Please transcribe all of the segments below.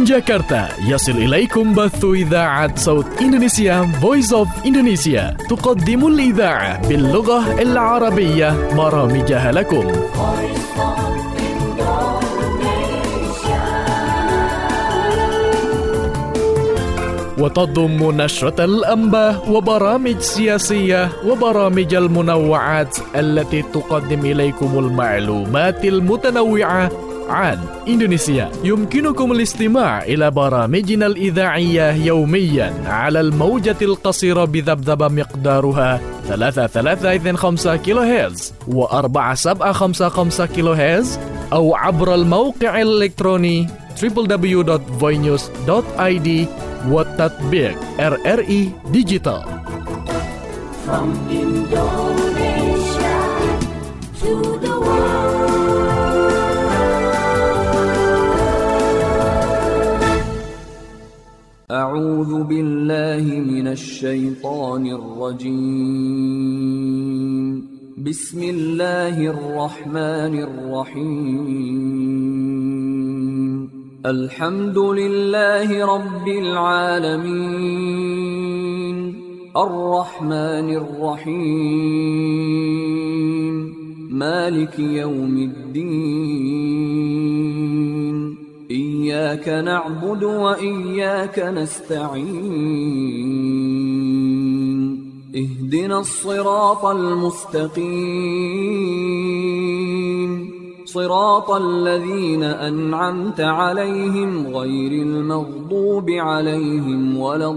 جاكرتا يصل إليكم بث إذاعة صوت إندونيسيا Voice of Indonesia تقدم الإذاعة باللغة العربية برامجها لكم. وتضم نشرة الأنباء وبرامج سياسية وبرامج المنوعات التي تقدم إليكم المعلومات المتنوعة عن إندونيسيا. يمكنكم الاستماع إلى برامجنا الإذاعية يوميا على الموجة القصيرة بذبذبة مقدارها 3.325 كيلو هرتز و4.755 كيلو هرتز أو عبر الموقع الإلكتروني www.voinews.id والتطبيق RRI Digital. From Indonesia to the world. أعوذ بالله من الشيطان الرجيم. بسم الله الرحمن الرحيم. الحمد لله رب العالمين. الرحمن الرحيم. مالك يوم الدين. إياك نعبد وإياك نستعين. اهدنا الصراط المستقيم. صراط الذين أنعمت عليهم غير المغضوب عليهم ولا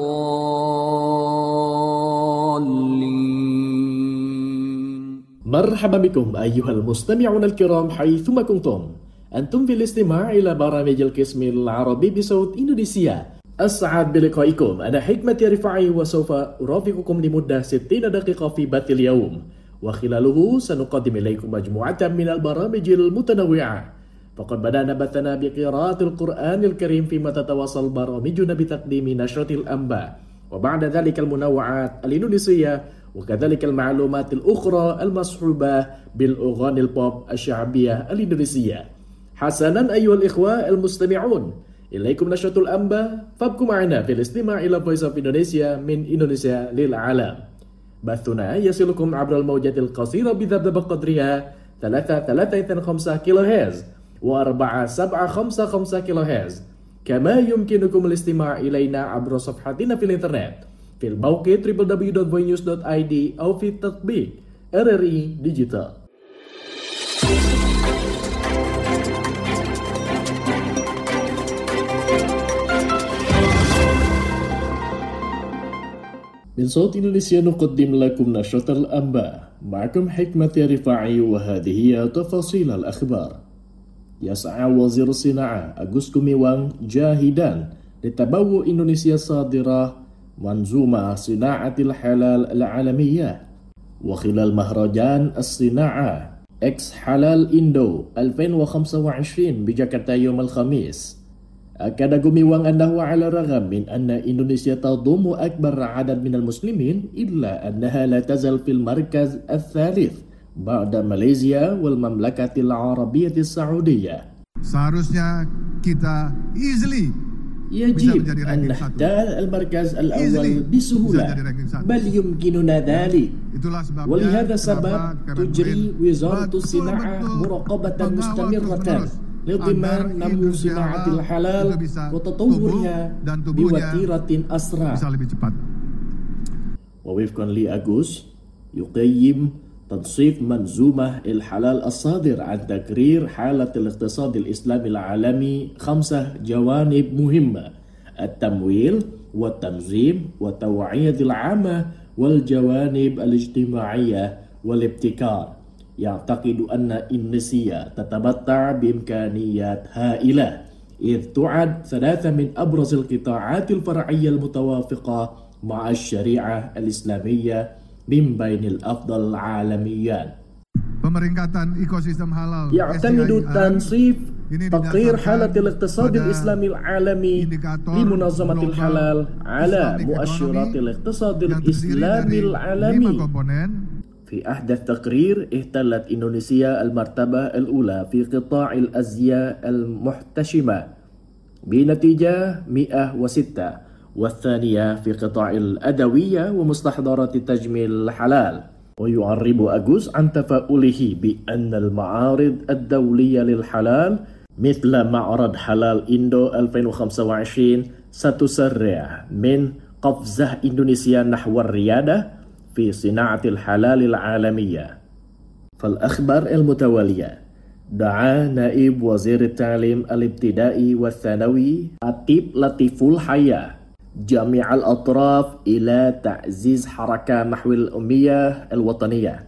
الضالين. مرحبا بكم أيها المستمعون الكرام حيثما كنتم. أنتم في الاستماع إلى برامج القسم العربي بصوت إندونيسيا. أسعد بلقائكم. أنا حكمة رفاعي وسوف أرافقكم لمدة 60 دقيقة في بث اليوم، وخلاله سنقدم إليكم مجموعة من البرامج المتنوعة. فقد بدأنا بثنا بقراءة القرآن الكريم، فيما تتواصل برامجنا بتقديم نشرة الأنباء، وبعد ذلك المنوعات الإندونيسية، وكذلك المعلومات الأخرى المصحوبة بالأغاني البوب الشعبية الإندونيسية. حسنا أيها الإخوة المستمعون، إليكم نشرة الأنباء، فابقوا معنا في الاستماع إلى Voice of Indonesia من إندونيسيا للعالم. بثنا يصلكم عبر الموجات القصيرة بذبذبة قدرها 3.325 كيلو هرتز و4.755 كيلو هرتز. كما يمكنكم الاستماع إلينا عبر صفحتنا في الإنترنت في الموقع www.voinews.id أو في تطبيق RRI Digital. من صوت إندونيسيا نقدم لكم نشرة الأنباء. معكم حكمة رفاعي، وهذه هي تفاصيل الأخبار. يسعى وزير الصناعة أغوست كوميوان جاهدا لتبوء إندونيسيا صادرة منظومة صناعة الحلال العالمية. وخلال مهرجان الصناعة إكس حلال إندو 2025 بجاكرتا يوم الخميس، أكد كوميوان أنه على الرغم من أن إندونيسيا تضم أكبر عدد من المسلمين، إلا أنها لا تزال في المركز الثالث بعد ماليزيا والمملكة العربية السعودية. Seharusnya kita يجب أن نحتل المركز الأول بسهولة، بل يمكننا ذلك. ولهذا السبب تجري وزارة الصناعة مراقبة مستمرة لضمان نمو صناعة الحلال وتطورها بوتيرة أسرع. ووفقا لأغوست، يقيم تنصيف منظومة الحلال الصادر عن تقرير حالة الاقتصاد الإسلامي العالمي 5 جوانب مهمة: التمويل والتنظيم والتوعية العامة والجوانب الاجتماعية والابتكار. يعتقد أن إندونيسيا تتمتع بإمكانيات هائلة، إذ تعد 3 من أبرز القطاعات الفرعية المتوافقة مع الشريعة الإسلامية من بين الأفضل عالميا. يعتمد تنصيف تقرير حالة الاقتصاد الإسلامي العالمي لمنظمة الحلال على مؤشرات الاقتصاد الإسلامي العالمي. في أحدث تقرير، احتلت إندونيسيا المرتبة الأولى في قطاع الأزياء المحتشمة بنتيجة 106 والثانية في قطاع الأدوية ومستحضرات التجميل الحلال. ويعرب أغوس عن تفاؤله بأن المعارض الدولية للحلال مثل معرض حلال إندو 2025 ستسرع من قفزة إندونيسيا نحو الريادة في صناعة الحلال العالمية. فالأخبار المتوالية: دعا نائب وزير التعليم الابتدائي والثانوي عتيب لطيف الحياة جميع الأطراف إلى تعزيز حركة محو الأمية الوطنية،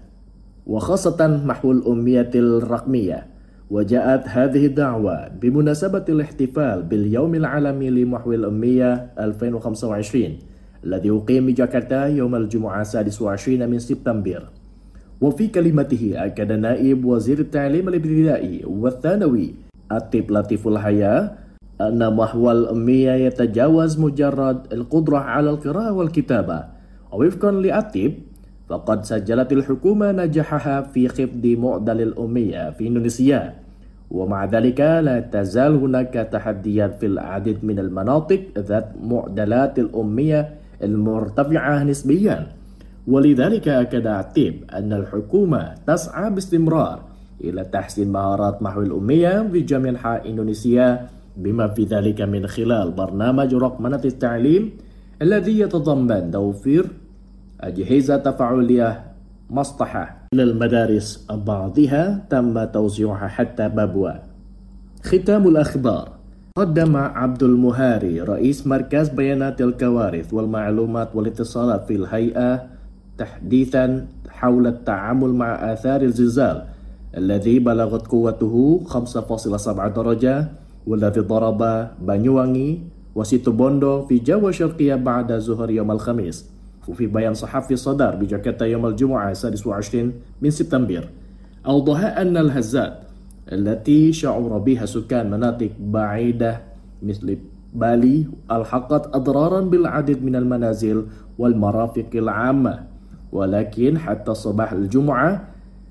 وخاصة محو الأمية الرقمية. وجاءت هذه الدعوة بمناسبة الاحتفال باليوم العالمي لمحو الأمية 2025 الذي يقيم بجاكرتا يوم الجمعة 26 من سبتمبر. وفي كلمته أكد نائب وزير التعليم الابتدائي والثانوي عتيب لطيف الحياة أن محو الأمية يتجاوز مجرد القدرة على القراءة والكتابة. ووفقا لعتيب فقد سجلت الحكومة نجاحها في خفض معدل الأمية في إندونيسيا، ومع ذلك لا تزال هناك تحديات في العديد من المناطق ذات معدلات الأمية المرتفعة نسبيا. ولذلك أكد عتيب أن الحكومة تسعى باستمرار إلى تحسين مهارات محو الأمية في جميع أنحاء إندونيسيا، بما في ذلك من خلال برنامج رقمنة التعليم الذي يتضمن توفير أجهزة تفاعلية مسطحة إلى المدارس، بعضها تم توزيعها حتى بابوا. ختام الأخبار: قدم عبد المهاري رئيس مركز بيانات الكوارث والمعلومات والاتصالات في الهيئة تحديثا حول التعامل مع آثار الزلزال الذي بلغت قوته 5.7 درجة والذي ضرب بانيوانgi وسيتوبوندو في جاوا الشرقية بعد ظهر يوم الخميس. وفي بيان صحفي صدر بجاكرتا يوم الجمعة 26 من سبتمبر أوضح أن الهزات التي شعر بها سكان مناطق بعيدة مثل بالي ألحقت أضرارا بالعديد من المنازل والمرافق العامة، ولكن حتى صباح الجمعة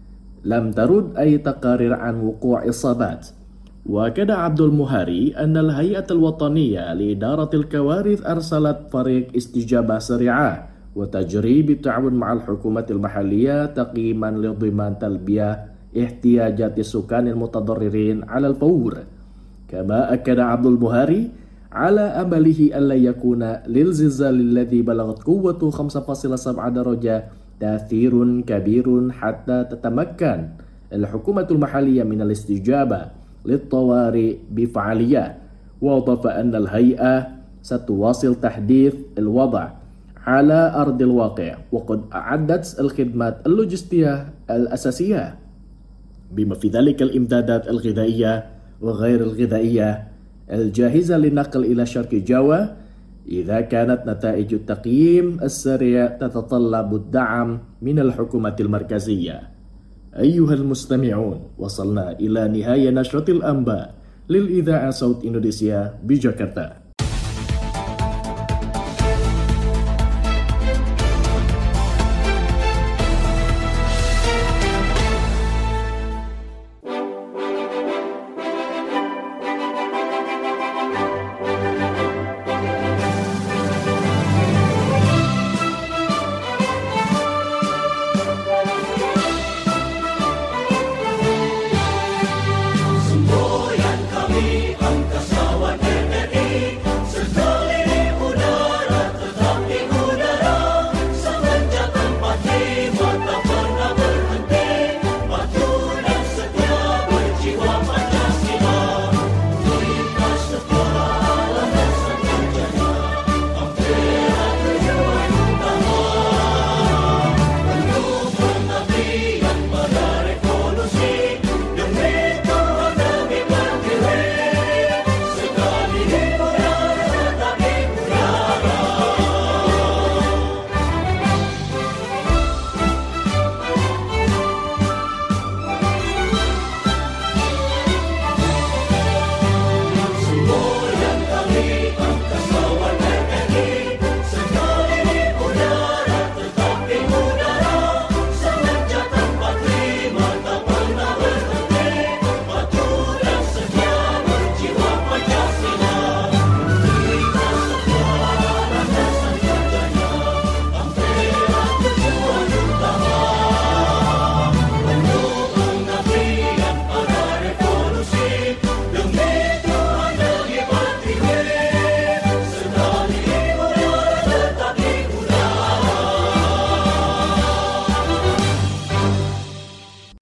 لم ترد أي تقارير عن وقوع إصابات. وأكد عبد المهاري أن الهيئة الوطنية لإدارة الكوارث أرسلت فريق استجابة سريعة وتجري بالتعاون مع الحكومة المحلية تقييما لضمان تلبية احتياجات السكان المتضررين على الفور. كما أكد عبد المهاري على أمله ألا يكون للزلزال الذي بلغت قوته 5.7 درجة تأثير كبير حتى تتمكن الحكومة المحلية من الاستجابة للطوارئ بفعالية. وأضاف أن الهيئة ستواصل تحديث الوضع على أرض الواقع، وقد أعدت الخدمات اللوجستية الأساسية بما في ذلك الإمدادات الغذائية وغير الغذائية الجاهزة للنقل إلى شرق جاوا إذا كانت نتائج التقييم السريع تتطلب الدعم من الحكومة المركزية. أيها المستمعون، وصلنا إلى نهاية نشرة الأنباء للإذاعة صوت إندونيسيا بجاكرتا. Semboyan kami angkasawan RRI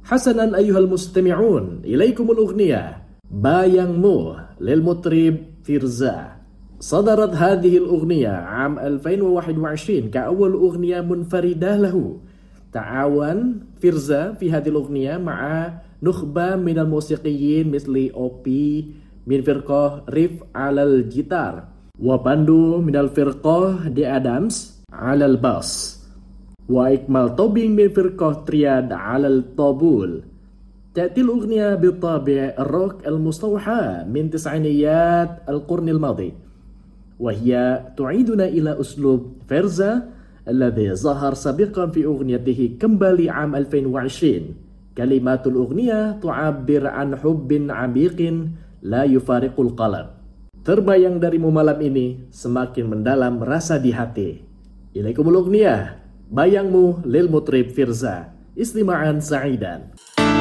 حسنا أيها المستمعون، إليكم الأغنية بايانغمو للمطرب فيرزا. صدرت هذه الأغنية عام 2021 كأول أغنية منفردة له. تعاون فيرزا في هذه الأغنية مع نخبة من الموسيقيين مثل أوبي من فرقة ريف على الجيتار، وباندو من الفرقة دي آدامز على الباس، وإكمال توبينج من فرقة ترياد على الطبول. تأتي الأغنية بطابع الروك المستوحى من تسعينيات القرن الماضي، وهي تعيدنا إلى أسلوب فيرزا الذي ظهر سابقا في أغنيته كمبالي عام 2020. كلمات الأغنية تعبر عن حب عميق لا يفارق القلب. Terbayang darimu malam ini semakin mendalam rasa di hati. Ilaikumul Ugniyah, bayangmu lil mutrib Firza. Istima'an sa'idan.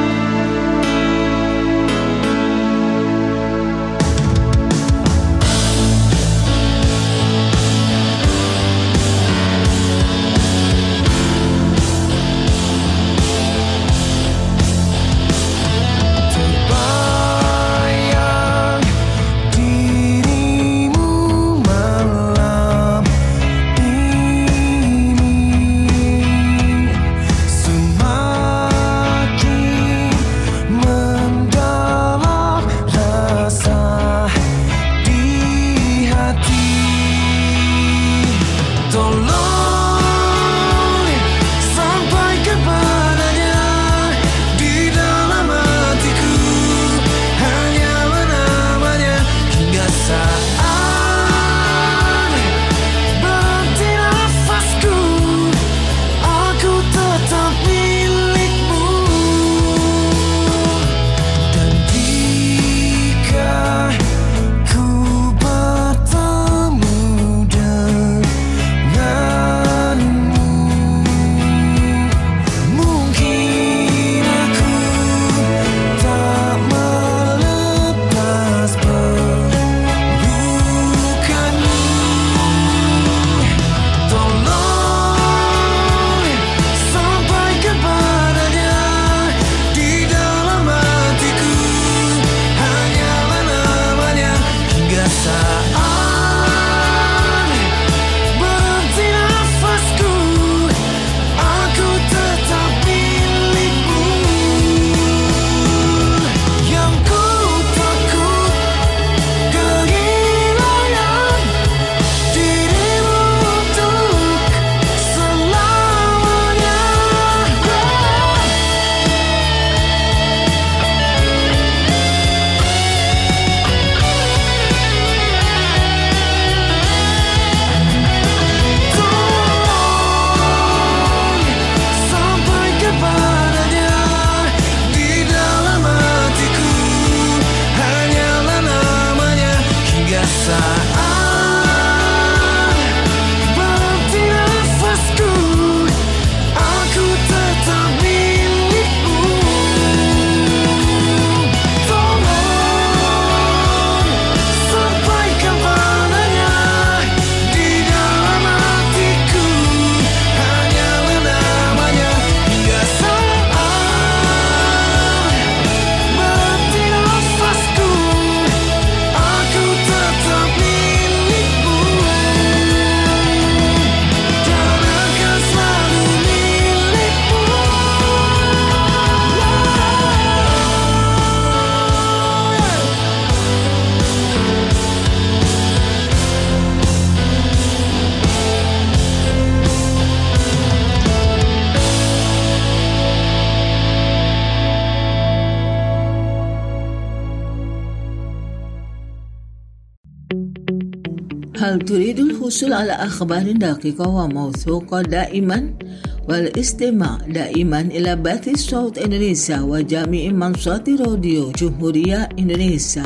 هل تريد الحصول على أخبار دقيقة وموثوقة دائما؟ والاستماع دائما إلى بث الصوت إندونيسيا وجميع منصات راديو جمهورية إندونيسيا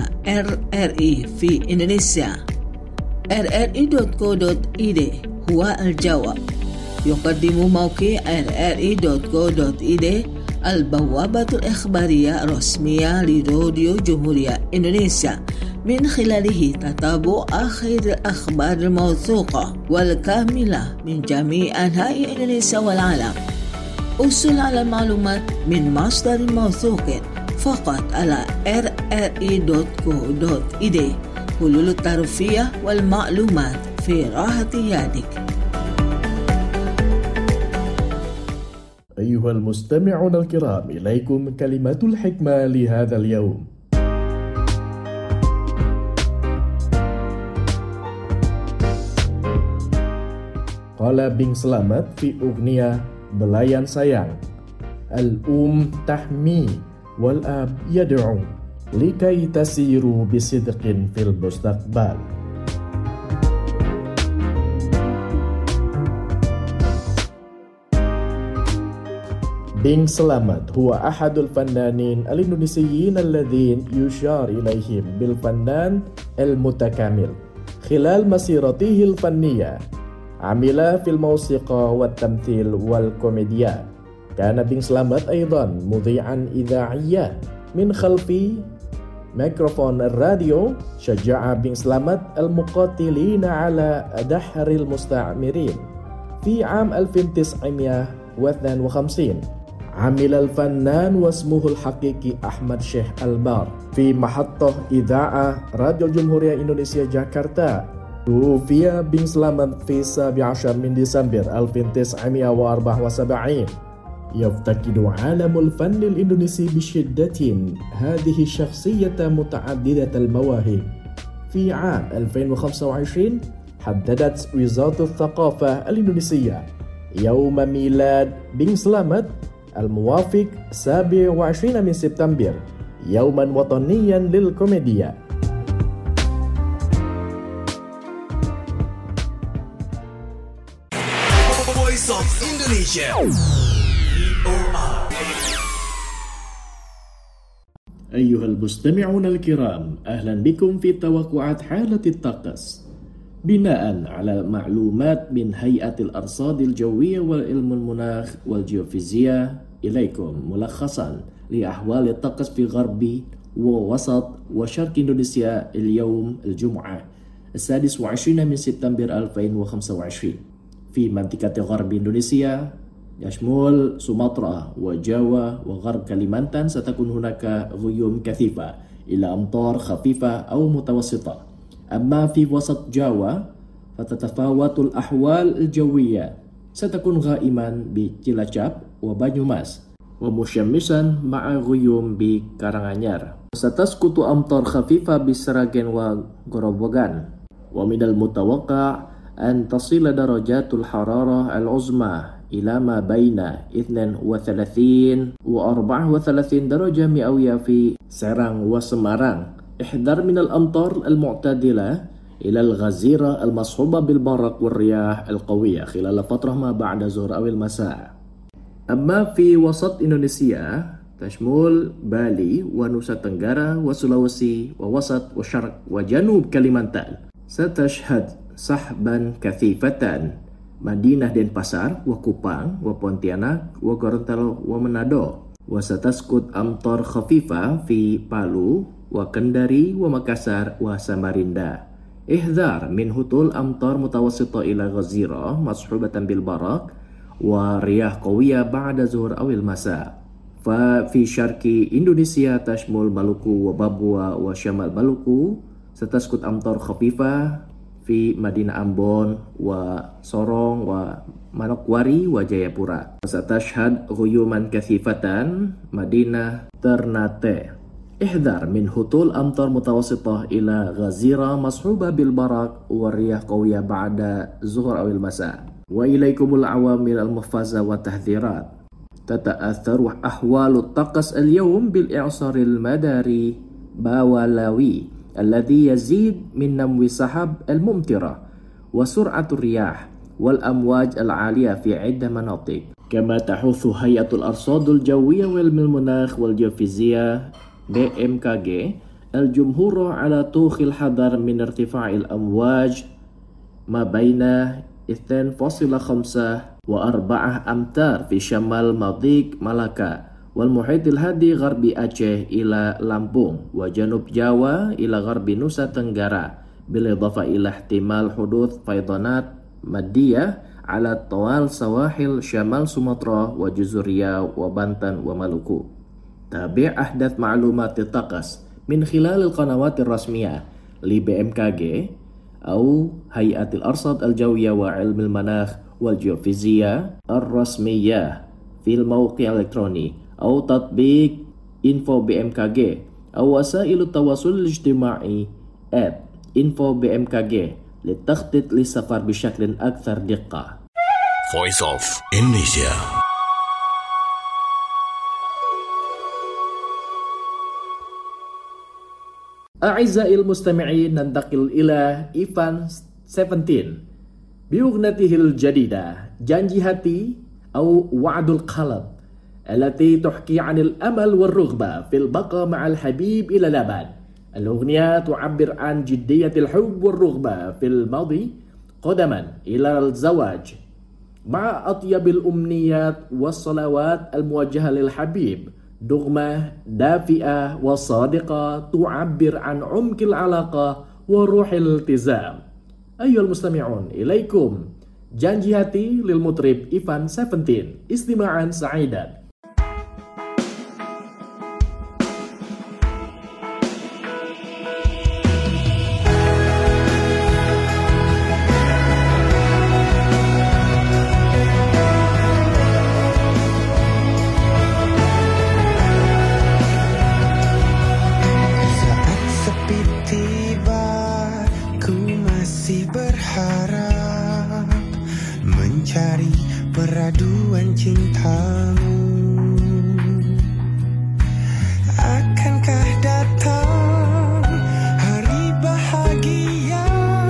RRI في إندونيسيا. rri.co.id هو الجواب. يقدم موقع rri.co.id البوابة الإخبارية الرسمية لراديو جمهورية إندونيسيا، من خلاله تتابع آخر الأخبار الموثوقة والكاملة من جميع أنحاء إندونيسيا والعالم. احصل على المعلومات من مصدر موثوق فقط على rri.co.id. حلول الترفيه والمعلومات في راحة يدك. أيها المستمعون الكرام، إليكم كلمات الحكمة لهذا اليوم. قال بن سلامت في أغنية Belayan Sayang, تحمي والأب يدعو لكي تسيروا بصدق في المستقبل. بن سلامت هو أحد الفنانين الإندونيسيين الذين يشار إليهم بالفنان المتكامل. خلال مسيرته الفنية عمل في الموسيقى والتمثيل والكوميديا. كان بن سلامت أيضا مذيعا إذاعيا من خلف ميكروفون الراديو. شجع بن سلامت المقاتلين على دحر المستعمرين. في عام 1952 عمل الفنان واسمه الحقيقي أحمد شيخ البار في محطة إذاعة راديو الجمهورية إندونيسيا جاكرتا. توفي بن سلامت في 17 من ديسمبر 1974. يفتقد عالم الفن الإندونيسي بشدة هذه الشخصية متعددة المواهب. في عام 2025 حددت وزارة الثقافة الإندونيسية يوم ميلاد بن سلامت الموافق 27 من سبتمبر يوما وطنيا للكوميديا. Voice of Indonesia. أيها المستمعون الكرام، أهلا بكم في توقعات حالة الطقس بناء على معلومات من هيئة الأرصاد الجوية والعلم المناخ والجيوفيزياء. إليكم ملخصا لأحوال الطقس في غرب ووسط وشرق إندونيسيا اليوم الجمعة 26 من سبتمبر 2025. في منطقة غرب إندونيسيا يشمل سومطرة وجاوا وغرب كاليمانتان ستكون هناك غيوم كثيفة إلى أمطار خفيفة أو متوسطة. أما في وسط جاوا فتتفاوت الأحوال الجوية، ستكون غائما بCilacap وبanyumas ومشمسا مع غيوم بكارanganyar. ستسقط أمطار خفيفة بسراgen وغروبوغان. ومن المتوقع أن تصل درجات الحرارة العظمى إلى ما بين 32 و 34 درجة مئوية في Serang وسمارang. احذر من الأمطار المعتدلة إلى الغزيرة المصحوبة بالبرق والرياح القوية خلال فترة ما بعد الظهر أو المساء. أما في وسط إندونيسيا تشمل بالي ونوسا تنggara وسلawesi ووسط وشرق وجنوب كاليمانتان ستشهد سحبا كثيفة مدينة دنبasar وكوبang وبونtianak وGorontalo ومنado. وستسقط أمطار خفيفة في بالو وكندري ومكاسار وساماريندا. احذر من هطول أمطار متوسطة إلى غزيرة مصحوبة بالبرق ورياح قوية بعد الظهر أو المساء. ففي شرق إندونيسيا تشمل مالوكو وبابوا وشمال مالوكو ستسقط أمطار خفيفة في مدينة أمبون وسورong ومanokwari وجayapura. ستشهد غيوما كثيفة مدينة ترناتي. احذر من هطول أمطار متوسطة إلى غزيرة مصحوبة بالبرق والرياح قوية بعد الظهر أو المساء. وإليكم العوامل المحفزة والتحذيرات. تتأثر أحوال الطقس اليوم بالإعصار المداري باولاوي الذي يزيد من نمو السحاب الممطرة وسرعة الرياح والأمواج العالية في عدة مناطق. كما تحث هيئة الأرصاد الجوية والعلم المناخ والجيوفيزياء BMKG الجمهور على طوخ الحذر من ارتفاع الأمواج ما بين 2.5 و4 أمتار في شمال مضيق مالاكا والمحيط الهادي غرب أعشى إلى لامبونج وجنوب جاوا إلى غرب نوسا تنggara بالإضافة إلى احتمال حدوث فيضانات مادية على طوال سواحل شمال سومطرة وجزر ريau وبنتن ومالوكو. تابع أحدث معلومات الطقس من خلال القنوات الرسمية لBMKG أو هيئة الأرصاد الجوية وعلم المناخ والجيوفيزياء الرسمية في الموقع الإلكتروني أو تطبيق info BMKG أو وسائل التواصل الاجتماعي @info BMKG للتخطيط للسفر بشكل أكثر دقة. Voice of Indonesia. أعزائي المستمعين، ننتقل إلى إيفان 17 بأغنيته الجديدة جانجي هاتي أو وعد القلب التي تحكي عن الأمل والرغبة في البقاء مع الحبيب إلى الأبد. الأغنية تعبر عن جدية الحب والرغبة في الماضي قدما إلى الزواج مع أطيب الأمنيات والصلوات الموجهة للحبيب، نغمة دافئة وصادقة تعبر عن عمق العلاقة وروح الالتزام. أيها المستمعون، إليكم جانجي هاتي للمطرب إيفان 17. استماعا سعيدا. Mencari peraduan cintamu, akankah datang hari bahagia,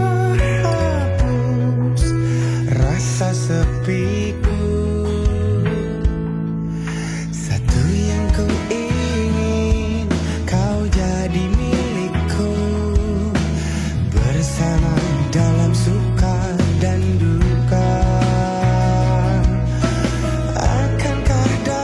hapus rasa sepiku. Satu yang ku ingin, kau jadi milikku, bersama dalam suka dan duka. Akankah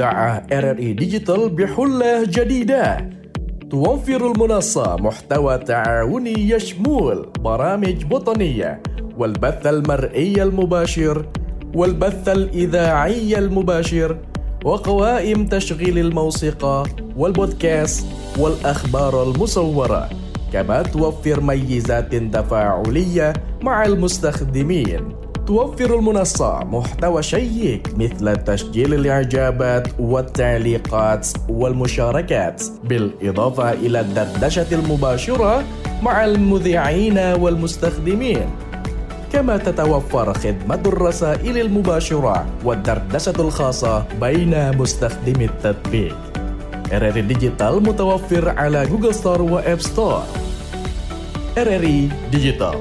إذاعة RRI ديجيتال بحلة جديدة توفر المنصة محتوى تعاوني يشمل برامج وطنية والبث المرئي المباشر والبث الإذاعي المباشر وقوائم تشغيل الموسيقى والبودكاست والأخبار المصورة، كما توفر ميزات تفاعلية مع المستخدمين. توفر المنصة محتوى شيق مثل تسجيل الإعجابات والتعليقات والمشاركات، بالإضافة إلى الدردشة المباشرة مع المذيعين والمستخدمين. كما تتوفر خدمة الرسائل المباشرة والدردشة الخاصة بين مستخدمي التطبيق. RRI ديجيتال متوفر على جوجل ستور وآب ستور. RRI ديجيتال.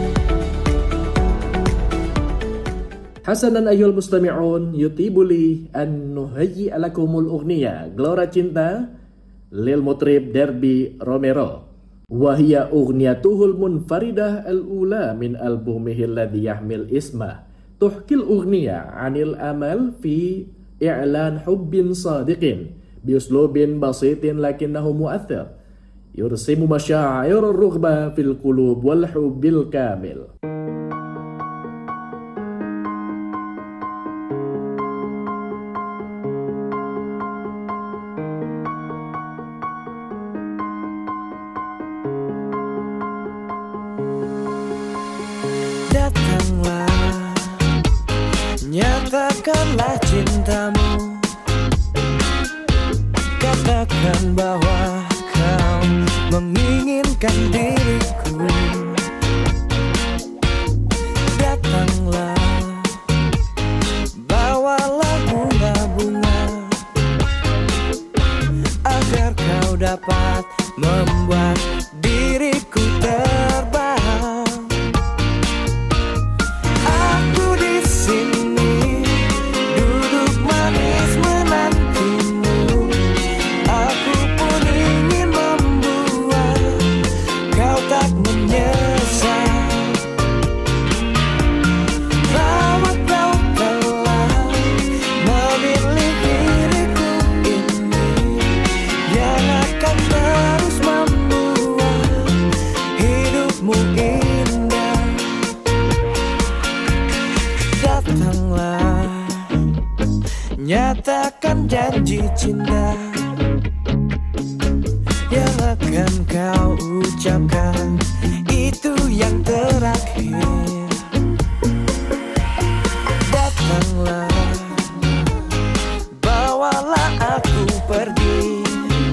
حسنا أيها المستمعون، يطيب لي أن نهيئ لكم الأغنية Gelora Cinta للمطرب ديربي روميرو، وهي أغنيته المنفردة الأولى من ألبومه الذي يحمل اسمه. تحكي الأغنية عن الأمل في إعلان حب صادق بأسلوب بسيط لكنه مؤثر، يرسم مشاعر الرغبة في القلوب والحب الكامل. Datanglah, nyatakanlah cintamu, katakan bahwa kau menginginkan diriku. Datanglah, bawalah bunga-bunga, agar kau dapat membuat diriku terbang. Nyatakan janji cinta yang akan kau ucapkan, itu yang terakhir. Datanglah, bawalah aku pergi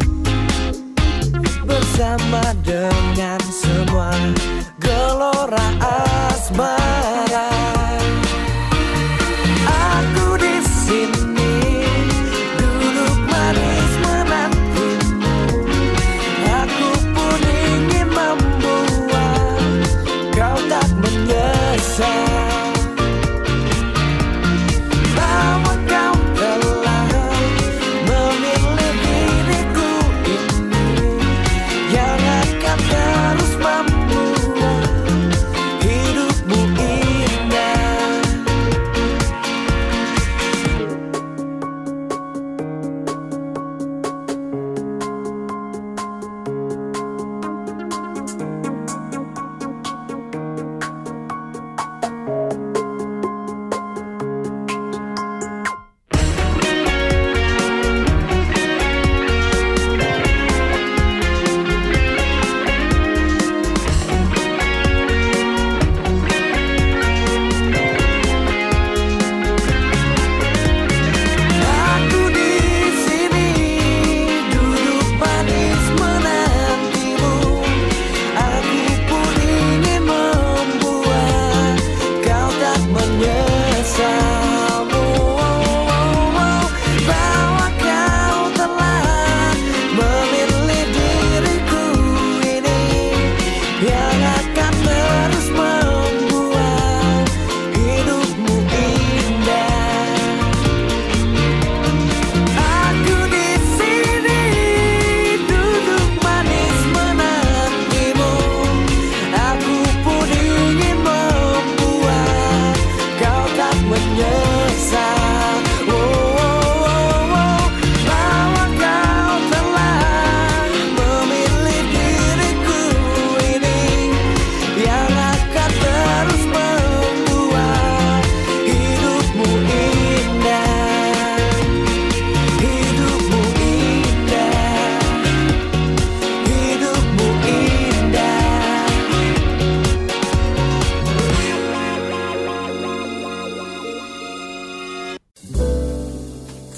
bersama dengan semua gelora asmara. Aku di sini duduk manis menantimu. Aku pun ingin membuat kau tak menyerah.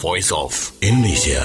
Voice of Indonesia.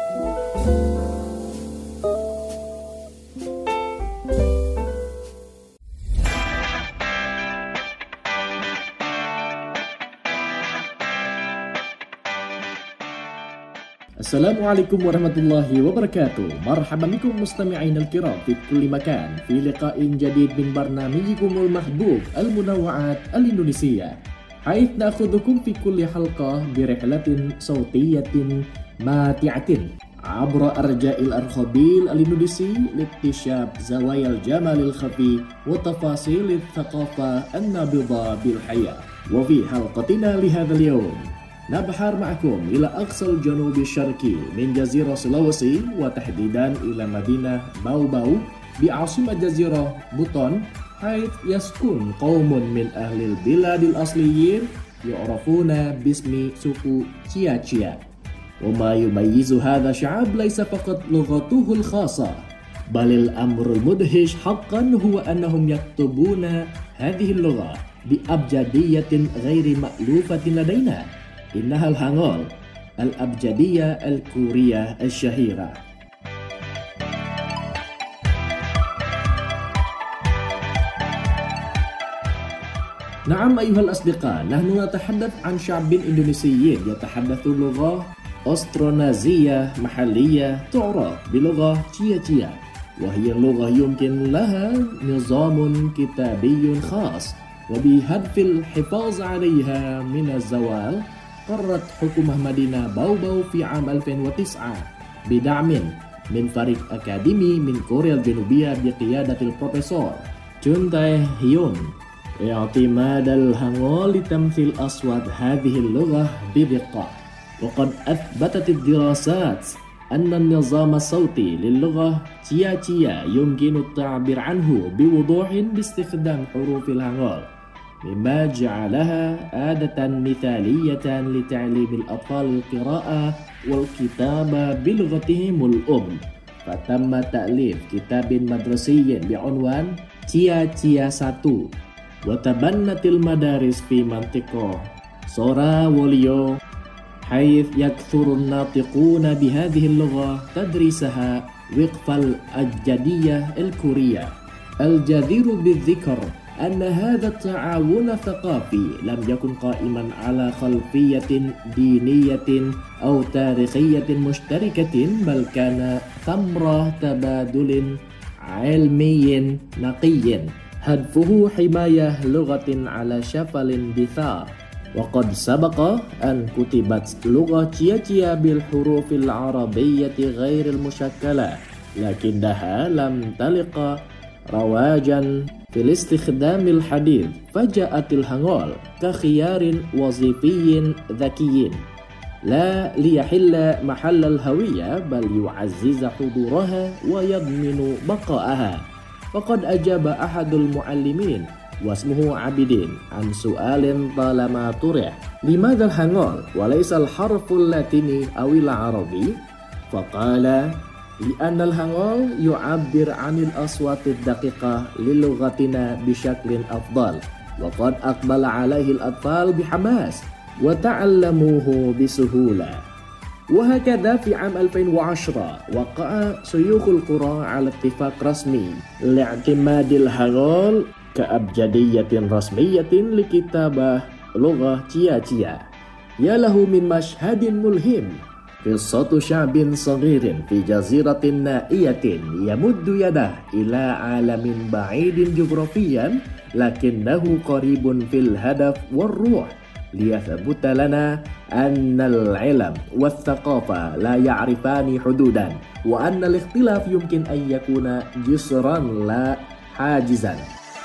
Assalamualaikum warahmatullahi wabarakatuh. Marhaban bikum mustami'in al-kiram fi kulli makan fi liqa'in jadid min barnamijikumul mahbub al-munawwa'at al-Indonesia. حيث نأخذكم في كل حلقة برحلة صوتية ماتعة عبر أرجاء الأرخبيل الإندونيسي لاكتشاف زوايا الجمال الخفي وتفاصيل الثقافة النابضة بالحياة. وفي حلقتنا لهذا اليوم نبحر معكم إلى أقصى الجنوب الشرقي من جزيرة سلاوسي وتحديدا إلى مدينة باو-Baw بعاصمة جزيرة بوطون، حيث يسكن قوم من أهل البلاد الأصليين يعرفون باسم سوكو تشيا. وما يميز هذا الشعب ليس فقط لغته الخاصة، بل الأمر المدهش حقا هو أنهم يكتبون هذه اللغة بأبجدية غير مألوفة لدينا. إنها الهانغول، الأبجدية الكورية الشهيرة. نعم أيها الأصدقاء، نحن نتحدث عن شعب إندونيسي يتحدث لغة أسترونيزية محلية تعرف بلغة تشيا، وهي لغة يمكن لها نظام كتابي خاص، وبهدف الحفاظ عليها من الزوال قررت حكومة مدينة باو-Baw في عام 2009 بدعم من فريق أكاديمي من كوريا الجنوبية بقيادة البروفيسور جون تاe هيون اعتماد الهانغول لتمثيل أصوات هذه اللغة بدقة. وقد أثبتت الدراسات أن النظام الصوتي للغة تشيا يمكن التعبير عنه بوضوح باستخدام حروف الهانغول، مما جعلها آلة مثالية لتعليم الأطفال القراءة والكتابة بلغتهم الأم. فتم تأليف كتاب مدرسي بعنوان تشيا 1، وتبنت المدارس في منطقة سورا ووليو، حيث يكثر الناطقون بهذه اللغة تدريسها وفق الأبجدية الكورية. الجدير بالذكر أن هذا التعاون الثقافي لم يكن قائما على خلفية دينية أو تاريخية مشتركة، بل كان ثمرة تبادل علمي نقي هدفه حماية لغة على شفا الاندثار. وقد سبق أن كتبت لغة تشيا بالحروف العربية غير المشكلة، لكنها لم تلق رواجا في الاستخدام الحديث، فجاءت الهانغول كخيار وظيفي ذكي لا ليحل محل الهوية، بل يعزز حضورها ويضمن بقاءها. وقد أجاب أحد المعلمين واسمه عابدين عن سؤال طالما طرح: لماذا الهانغول وليس الحرف اللاتيني أو العربي؟ فقال: لأن الهانغول يعبر عن الأصوات الدقيقة للغتنا بشكل أفضل، وقد أقبل عليه الأطفال بحماس وتعلموه بسهولة. وهكذا في عام 2010 وقع شيوخ القرى على اتفاق رسمي لاعتماد الهانغول كأبجدية رسمية لكتابة لغة تشيا. يا له من مشهد ملهم، قصة شعب صغير في جزيرة نائية يمد يده إلى عالم بعيد جغرافيا، لكنه قريب في الهدف والروح، ليثبت لنا أن العلم والثقافة لا يعرفان حدودا، وأن الاختلاف يمكن أن يكون جسرا لا حاجزا.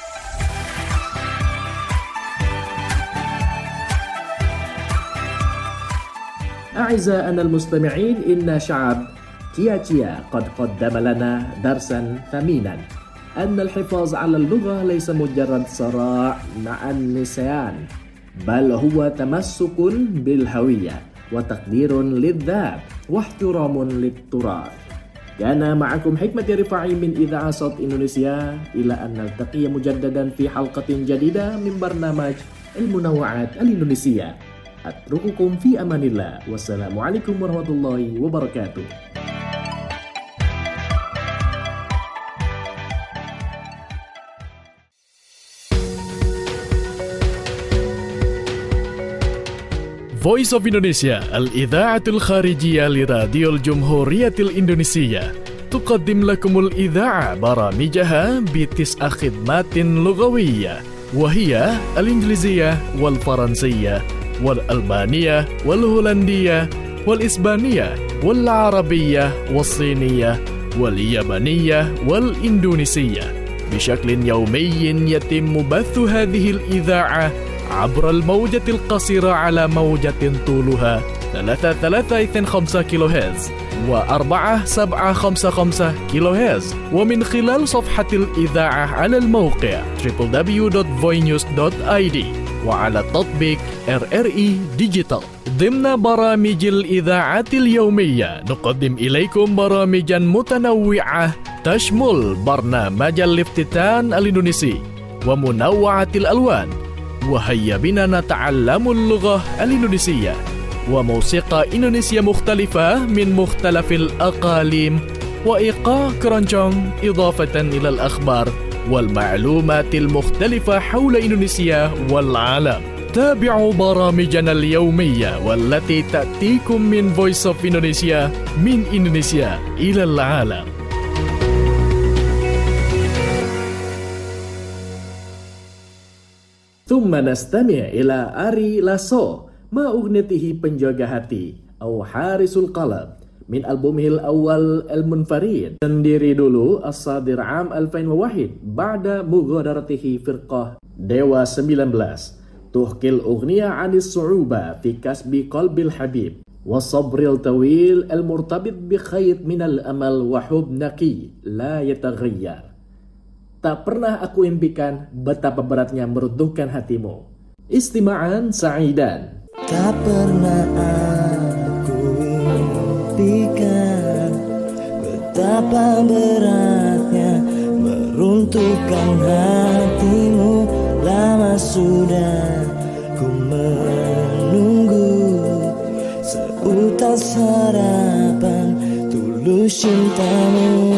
أعزائنا المستمعين، إن شعب تشيا قد قدم لنا درسا ثمينا، أن الحفاظ على اللغة ليس مجرد صراع مع النسيان، بل هو تمسك بالهوية وتقدير للذات واحترام للتراث. كان معكم حكمة رفاعي من إذاعة صوت إندونيسيا، إلى أن نلتقي مجددا في حلقة جديدة من برنامج المنوعات الإندونيسية. Atrukukum fi amanillah. Wassalamualaikum warahmatullahi wabarakatuh. Voice of Indonesia, al-idha'atul kharijiyah li radiyul jumhuriyatil Indonesia. تقدم لكم الإذاعة برامجها بتسع خدمات لغوية، وهي الإنجليزية والفرنسية والألمانية والهولندية والإسبانية والعربية والصينية واليابانية والإندونيسية. بشكل يومي يتم بث هذه الإذاعة عبر الموجة القصيرة على موجة طولها 3.325 كيلوهرتز و4.755 كيلوهرتز، ومن خلال صفحة الإذاعة على الموقع www.voinews.id وعلى تطبيق RRI Digital. ضمن برامج الإذاعة اليومية نقدم إليكم برامجا متنوعة تشمل برنامج الافتتان الإندونيسي ومنوعة الألوان، وهيا بنا نتعلم اللغة الإندونيسية، وموسيقى إندونيسيا مختلفة من مختلف الأقاليم، وإيقاع كرونجong إضافة إلى الأخبار والمعلومات المختلفة حول إندونيسيا والعالم. تابعوا برامجنا اليومية والتي تأتيكم من Voice of Indonesia من إندونيسيا إلى العالم. ثم نستمع إلى Ari Lasso مع أغنيته penjaga hati أو حارس القلب من ألبومه الأول المنفرد. Sendiri dulu الصادر عام 2001 بعد مغادرته فرقة Dewa 19. تحكي الأغنية عن الصعوبة في كسب قلب الحبيب والصبر الطويل المرتبط بخيط من الأمل وحب نقي لا يتغير. Tak pernah aku impikan betapa beratnya meruntuhkan hatimu. Istima'an sa'idan. Tak pernah aku impikan betapa beratnya meruntuhkan hatimu. Lama sudah ku menunggu seutas harapan tulus cintamu.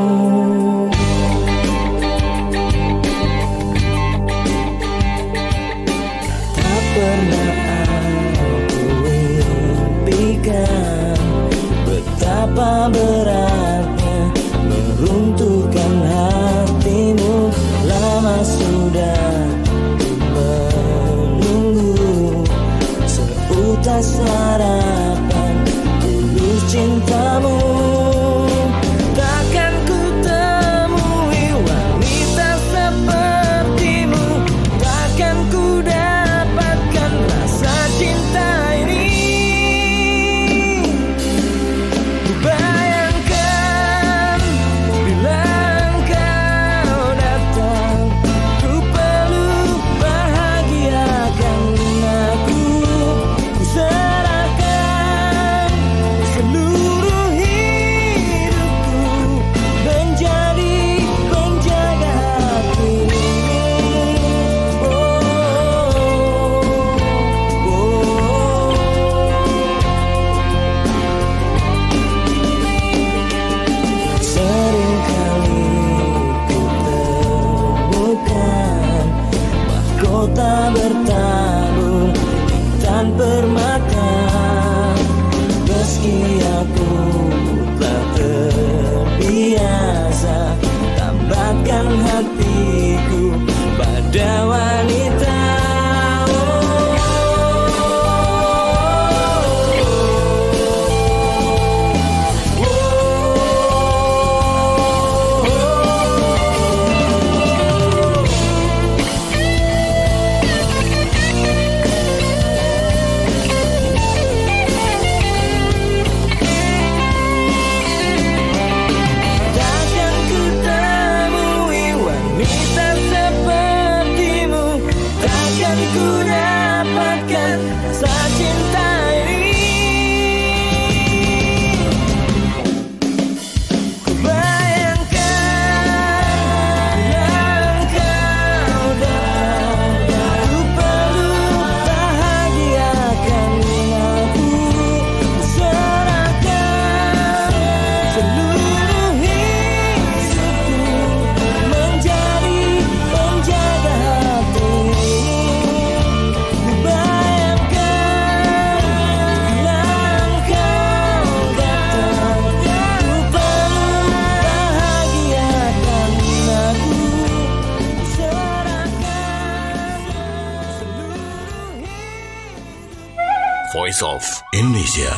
Tak pernah aku impikan betapa beratnya meruntuhkan hatimu. Lama sudah menunggu seutas harapan tulus cintamu. Takkan ku temui wanita sepertimu, takkan ku dapatkan rasa cinta ini. Ku bayangkan bila engkau datang, ku peluk bahagiakan aku, ku serahkan Voice of Indonesia.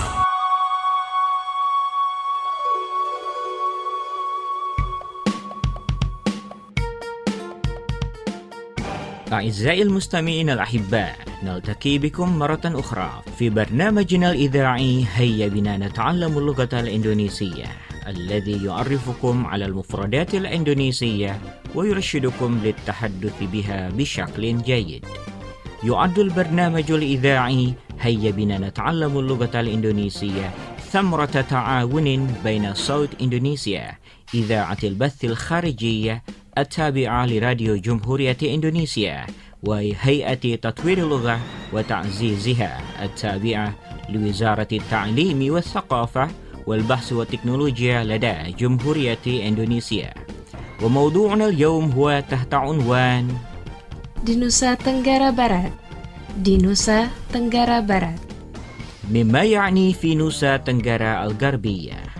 أعزائي المستمعين الأحباء، نلتقي بكم مرة أخرى في برنامجنا الإذاعي هيا بنا نتعلم اللغة الإندونيسية، الذي يعرفكم على المفردات الإندونيسية ويرشدكم للتحدث بها بشكل جيد. يعد البرنامج الإذاعي هيا بنا نتعلم اللغة الإندونيسية ثمرة تعاون بين صوت إندونيسيا إذاعة البث الخارجية التابعة لراديو جمهورية إندونيسيا وهيئة تطوير اللغة وتعزيزها التابعة لوزارة التعليم والثقافة والبحث والتكنولوجيا لدى جمهورية إندونيسيا. وموضوعنا اليوم هو تحت عنوان di Nusa Tenggara Barat. Di Nusa Tenggara Barat. مما يعني في نوسا تنغرا الغربية.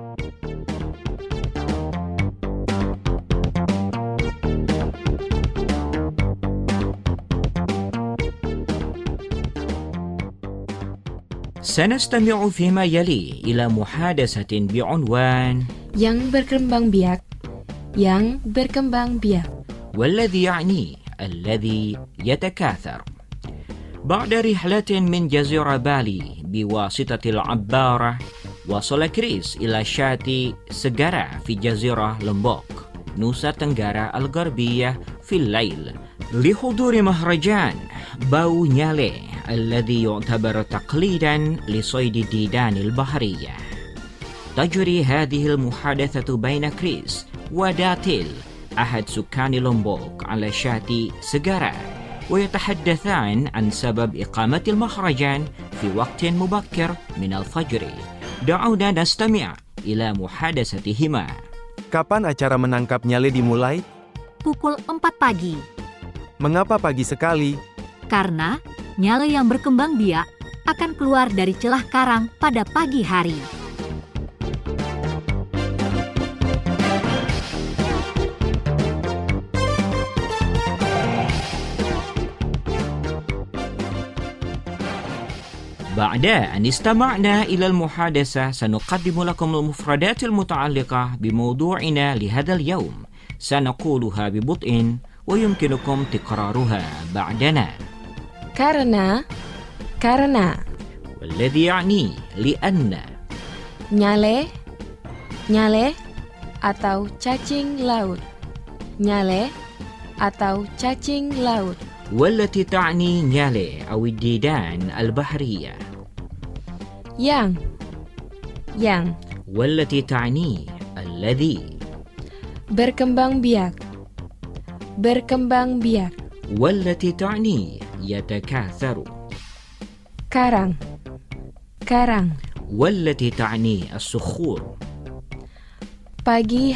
سنستمع فيما يلي إلى محادثة بعنوان Yang berkembang biak. Yang berkembang biak. والذي يعني الذي يتكاثر. بعد رحلة من جزيرة بالي بواسطة العبارة، وصل كريس إلى شاطئ سجارة في جزيرة لومبوك نوسا تنغرا الغربية في الليل لحضور مهرجان باو نيالي الذي يعتبر تقليدا لصيد الديدان البحرية. تجري هذه المحادثة بين كريس وداتيل أحد سكان لومبوك على شاطئ سجارة، ويتحدثان عن سبب إقامة المهرجان في وقت مبكر من الفجر. دعونا نستمع إلى محادثتهما. Kapan acara menangkap nyale dimulai? Pukul 4 pagi. Mengapa pagi sekali? Karena nyale yang berkembang biak akan keluar dari celah karang pada pagi hari. بعد أن استمعنا إلى المحادثة سنقدم لكم المفردات المتعلقة بموضوعنا لهذا اليوم. سنقولها ببطء ويمكنكم تكرارها بعدنا. Karena. والذي يعني لأن. Nyale atau cacing laut. Nyale atau cacing laut. والتي تعني نيالي أو الديدان البحرية. Yang والتي تعني الذي. berkembang biak. والتي تعني يتكاثر. Karang. والتي تعني الصخور. Pagi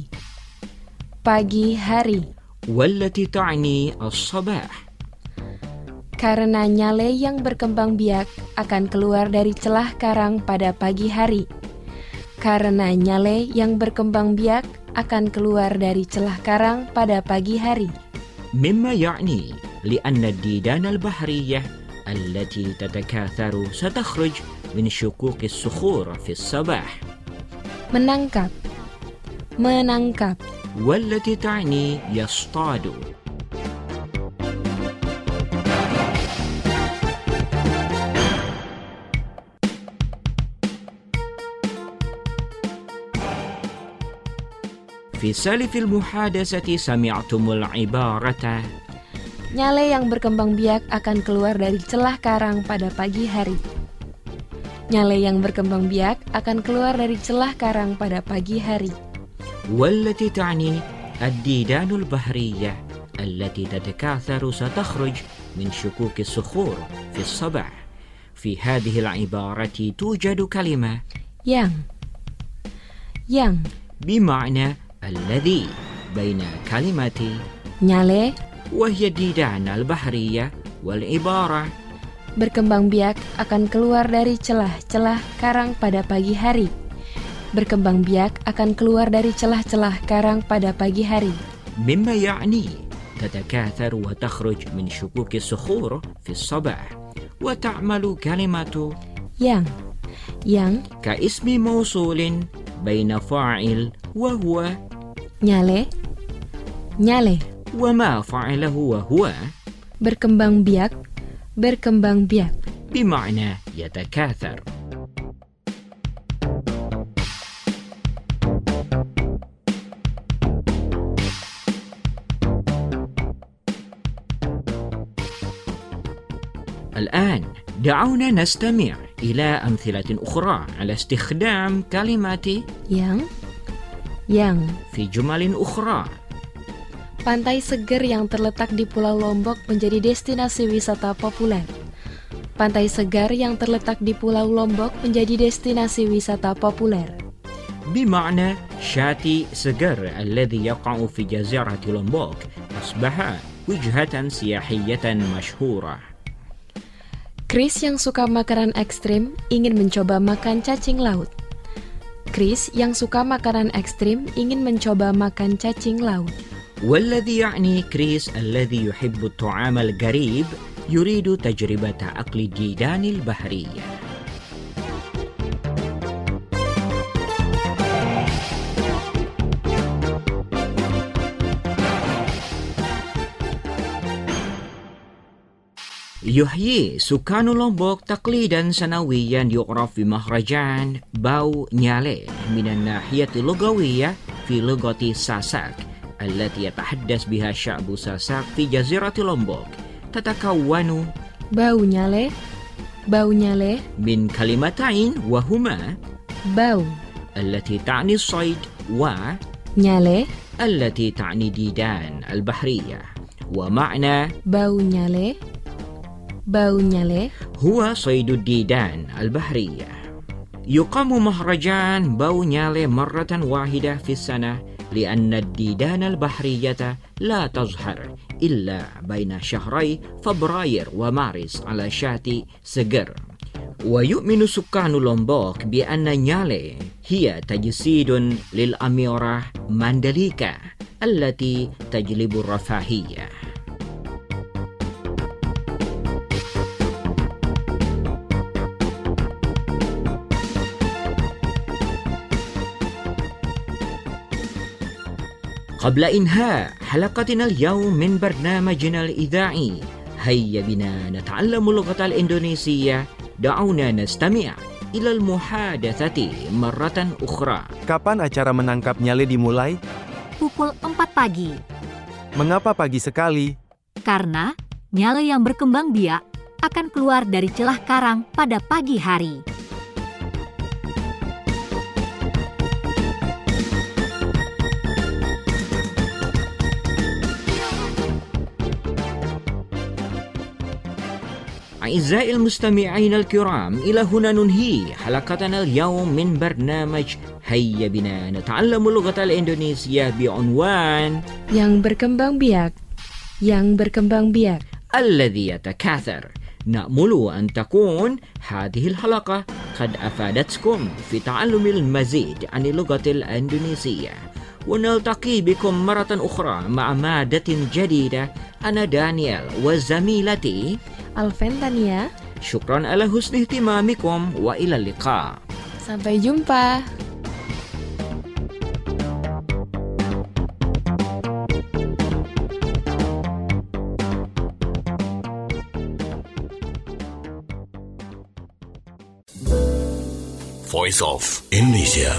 hari. والتي تعني الصباح. Karena nyale yang berkembang biak akan keluar dari celah karang pada pagi hari. Karena nyale yang berkembang biak akan keluar dari celah karang pada pagi hari. مما يعني لأن الديدان البحرية التي تتكاثر ستخرج من شقوق الصخور في الصباح. Menangkap. والتي تعني يصطاد. في سالف المحادثة سمعتم العبارة Nyale yang berkembang biak akan keluar dari celah karang pada pagi hari. Nyale yang berkembang biak akan keluar dari celah karang pada pagi hari. والتي تعني الديدان البحرية التي تتكاثر ستخرج من شقوق الصخور في الصباح. في هذه العبارة توجد كلمة yang بمعنى الذي بين كلمة nyale وهي الديدان البحرية والعبارة berkembang biak akan keluar dari celah-celah karang pada pagi hari. Berkembang biak akan keluar dari celah-celah karang pada pagi hari. مما يعني تتكاثر وتخرج من شقوق الصخور في الصباح. وتعمل كلمة yang كاسم موصول بين فاعل وهو nyale وما فعله وهو berkembang biak بمعنى يتكاثر. الآن دعونا نستمع إلى أمثلة أخرى على استخدام كلمات yang في جمل أخرى. Pantai seger yang terletak di Pulau Lombok menjadi destinasi wisata populer. Pantai segar yang terletak di Pulau Lombok menjadi destinasi wisata populer. بمعنى شاطئ سجر الذي يقع في جزيرة لومبوك أصبح وجهة سياحية مشهورة. Chris yang suka makanan ekstrim ingin mencoba makan cacing laut. Chris yang suka makanan ekstrim ingin mencoba makan cacing laut. والذي يعني كريس الذي يحب الطعام الغريب يريد تجربة أكل الديدان البحرية. يحيي سكان لومبوك تقليدا سنويا يعرف بمهرجان باو نيالي من الناحية اللغوية في لغة ساساك التي يتحدث بها شعب ساساك في جزيرة لومبوك. تتكون باو نيالي من كلمتين وهما باو التي تعني الصيد و نيالي التي تعني ديدان البحرية. ومعنى باو نيالي هو صيد الديدان البحرية. يقام مهرجان باو نيالي مرة واحدة في السنة لأن الديدان البحرية لا تظهر إلا بين شهري فبراير ومارس على شاطئ سجر. ويؤمن سكان لومبوك بأن نيالي هي تجسيد للأميرة ماندليكا التي تجلب الرفاهية. قبل إنهاء حلقتنا اليوم من برنامجنا الإذاعي هيا بنا نتعلم اللغة الإندونيسية. دعونا نستمع إلى المحادثة مرة أخرى. Kapan acara menangkap nyale dimulai? Pukul 4 pagi. Mengapa pagi sekali? Karena nyale yang berkembang biak akan keluar dari celah karang pada pagi hari. أعزائي المستمعين الكرام، إلى هنا ننهي حلقتنا اليوم من برنامج هيا بنا نتعلم اللغة الإندونيسية بعنوان yang berkembang biak الذي يتكاثر. نأمل أن تكون هذه الحلقة قد أفادتكم في تعلم المزيد عن اللغة الإندونيسية، ونلتقي بكم مرة أخرى مع مادة جديدة. أنا دانيال وزميلتي Alventania. شكرا على حسن اهتمامكم وإلى اللقاء. Sampai jumpa. Voice of Indonesia.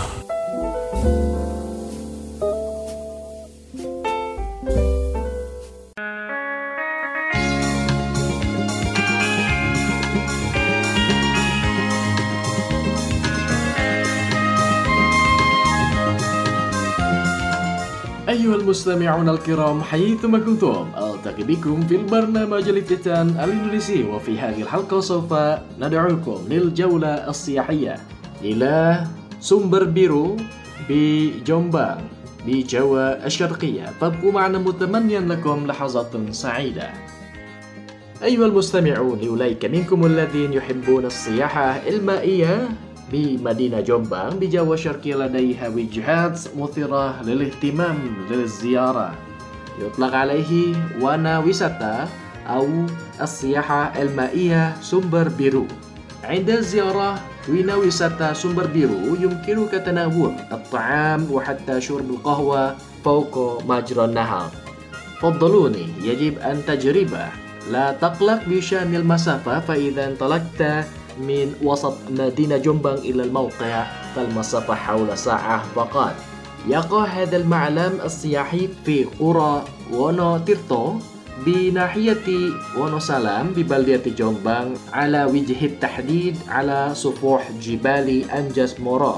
أيها المستمعون الكرام حيثما كنتم، ألتقي بكم في البرنامج الافتتان الإندونيسي، وفي هذه الحلقة سوف ندعوكم للجولة السياحية إلى سمبر بيرو بجومبang بجوا الشرقية. فابقوا معنا متمنيا لكم لحظات سعيدة. أيها المستمعون، لأولئك منكم الذين يحبون السياحة المائية بمدينة جومبang بجوا الشرقية لديها وجهات مثيرة للاهتمام للزيارة، يطلق عليه وانا ويساتا أو السياحة المائية سمبر بيرو. عند الزيارة wisata سمبر بيرو يمكنك تناول الطعام وحتى شرب القهوة فوق مجرى النهر. فضلوني، يجب أن تجربه. لا تقلق بشأن المسافة، فإذا انطلقت من وسط مدينة جومبang إلى الموقع فالمسافة حول ساعة فقط. يقع هذا المعلم السياحي في قرى وونوتيرتو بناحية وونوسالام ببلدة جومبang على وجه التحديد على سفوح جبال أنجاس مورو.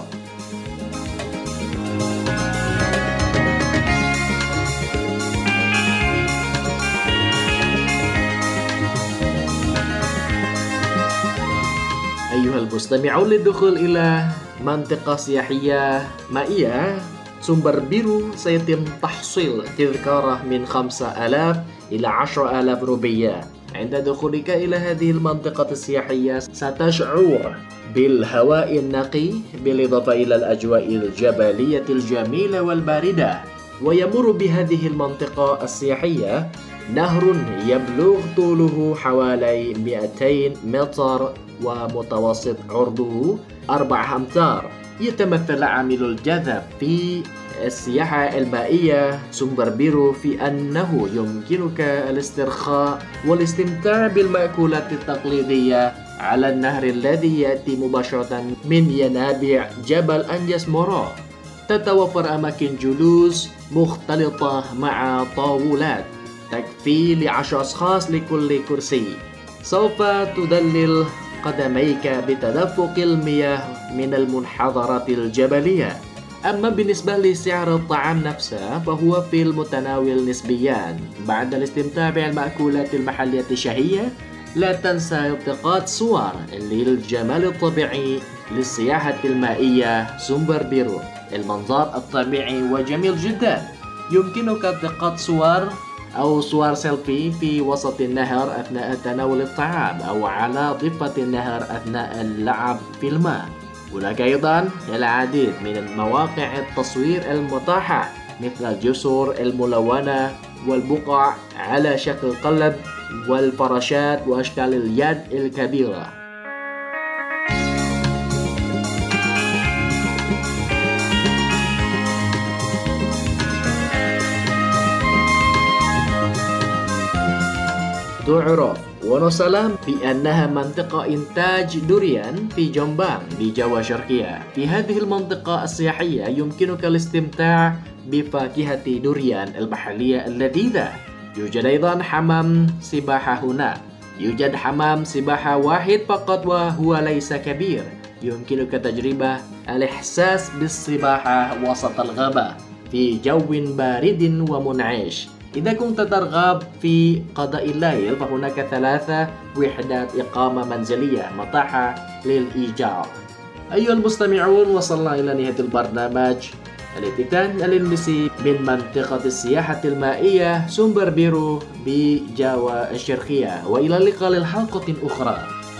أيها المستمعون، للدخول إلى منطقة سياحية مائية سمبر بيرو سيتم تحصيل تذكرة من 5,000 إلى 10,000 روبية. عند دخولك إلى هذه المنطقة السياحية ستشعر بالهواء النقي بالإضافة إلى الأجواء الجبلية الجميلة والباردة. ويمر بهذه المنطقة السياحية نهر يبلغ طوله حوالي 200 متر ومتوسط عرضه 4 أمتار. يتمثل عامل الجذب في السياحة المائية سمبر بيرو في أنه يمكنك الاسترخاء والاستمتاع بالمأكولات التقليدية على النهر الذي يأتي مباشرة من ينابيع جبل أنجاس مورو. تتوفر أماكن جلوس مختلطة مع طاولات تكفي ل10 أشخاص لكل كرسي. سوف تدلل قدميك بتدفق المياه من المنحدرات الجبلية. أما بالنسبة لسعر الطعام نفسه فهو في المتناول نسبيا. بعد الاستمتاع بالمأكولات المحلية الشهية لا تنسى التقاط صور للجمال الطبيعي للسياحة المائية سمبر بيرو. المنظر الطبيعي وجميل جدا. يمكنك التقاط صور أو صور سيلفي في وسط النهر أثناء تناول الطعام أو على ضفة النهر أثناء اللعب في الماء. هناك أيضا العديد من مواقع التصوير المتاحة مثل الجسر الملونة والبقع على شكل قلب والفراشات وأشكال اليد الكبيرة. تعرف وونوسالام بأنها منطقة إنتاج دوريان في جومبang بجوا شرقية. في هذه المنطقة السياحية يمكنك الاستمتاع بفاكهة دوريان المحلية اللذيذة. يوجد أيضا حمام سباحة هنا. يوجد حمام سباحة واحد فقط وهو ليس كبير. يمكنك تجربة الإحساس بالسباحة وسط الغابة في جو بارد ومنعش. إذا كنت ترغب في قضاء الليل فهناك 3 وحدات إقامة منزلية متاحة للإيجار. أيها المستمعون، وصلنا إلى نهاية البرنامج التي كان الإندونيسي من منطقة السياحة المائية سمبر بيرو بجاوا الشرقية. وإلى اللقاء للحلقة أخرى.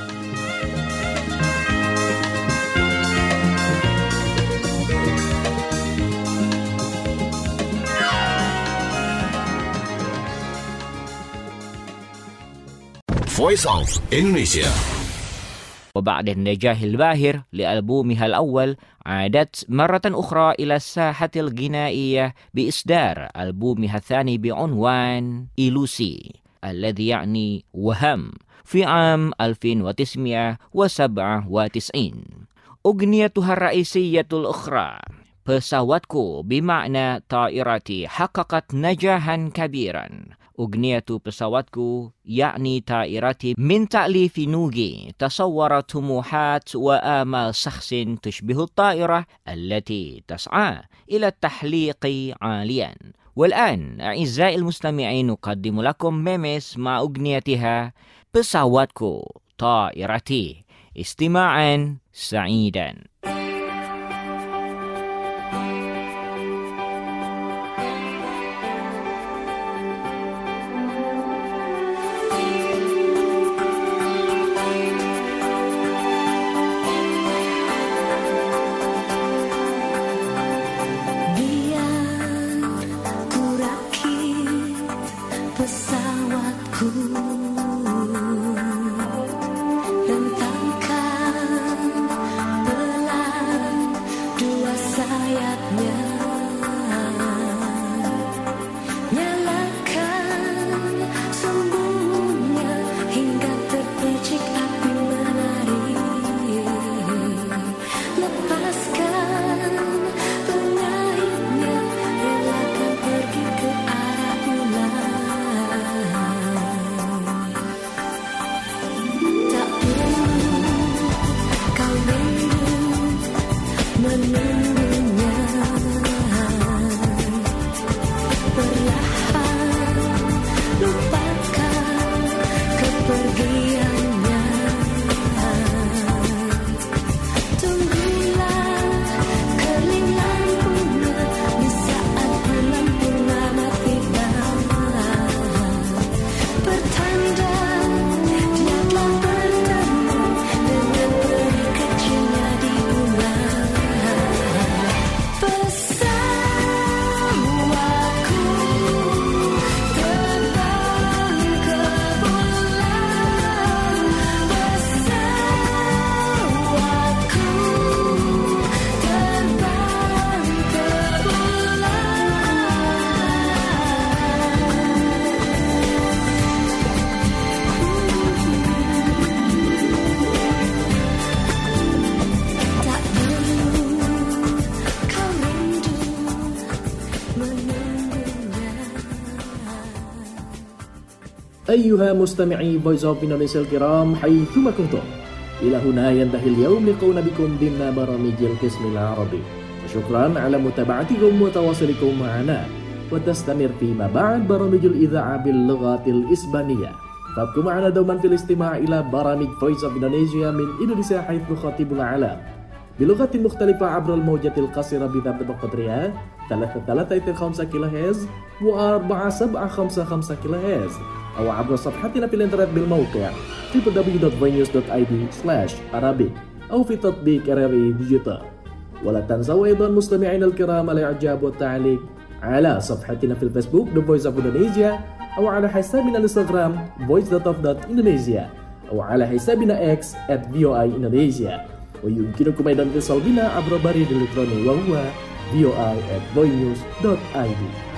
Voice of Indonesia. وبعد النجاح الباهر لألبومها الأول عادت مرة أخرى إلى الساحة الغنائية بإصدار ألبومها الثاني بعنوان إيلوسي الذي يعني وهم في عام 1997. أغنيتها الرئيسية الأخرى pesawatku بمعنى طائرتي حققت نجاحا كبيرا. أغنية pesawatku يعني طائرتي من تأليف نوغي تصور طموحات وآمال شخص تشبه الطائرة التي تسعى إلى التحليق عاليا. والآن أعزائي المستمعين نقدم لكم ميمس مع أغنيتها pesawatku طائرتي. استماعا سعيدا. Pesawatku أيها مستمعي Voice of Indonesia الكرام حيثما كنتم، إلى هنا ينتهي اليوم لقاؤنا بكم ضمن برامج القسم العربي. وشكرا على متابعتكم وتواصلكم معنا، وتستمر فيما بعد برامج الإذاعة باللغة الإسبانية. فابقوا معنا دوما في الاستماع إلى برامج Voice of Indonesia من إندونيسيا حيث نخاطب العالم بلغة مختلفة عبر الموجة القصيرة بذات قطرها 3.5 كيلوهرتز و4.755 كيلوهرتز، أو عبر صفحتنا في الإنترنت بالموقع www.voinews.id/arabic أو في تطبيق RRI ديجيتال. ولا تنسوا أيضا مستمعينا الكرام الإعجاب والتعليق على صفحتنا في الفيسبوك The Voice of Indonesia، أو على حسابنا الانستغرام voice.of.indonesia، أو على حسابنا X @VOI-Indonesia. ويمكنكم أيضا الاتصال بنا عبر بريد إلكتروني وهو voi@voinews.id.